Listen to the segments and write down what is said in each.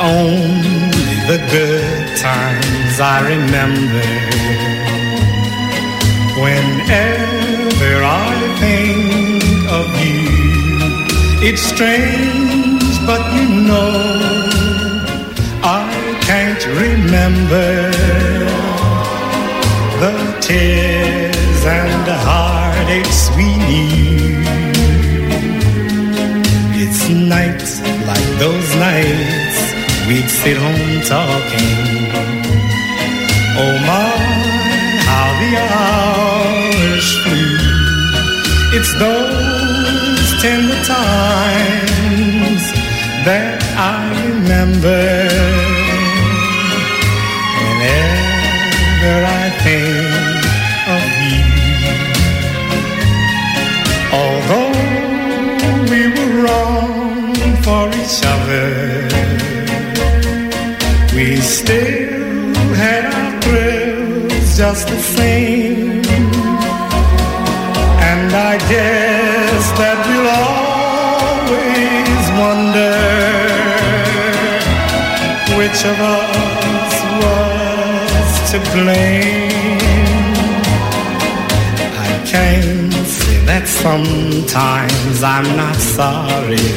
only the good times I remember. Whenever I think of you, it's strange, but you know I can't remember the tears and the heartaches we knew. It's nights like those nights we'd sit home talking. Oh my, how the hours flew. It's those tender times that I remember. Whenever I think of you, although we were wrong for each other, we still had our thrills just the same. And I guess that we'll always wonder which of us was to blame. I can say that sometimes I'm not sorry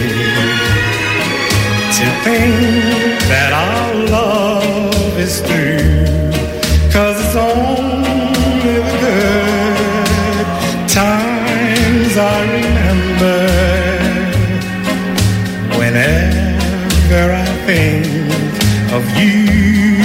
to think that our love is through, 'cause it's only the good times I remember. Whenever I think of you.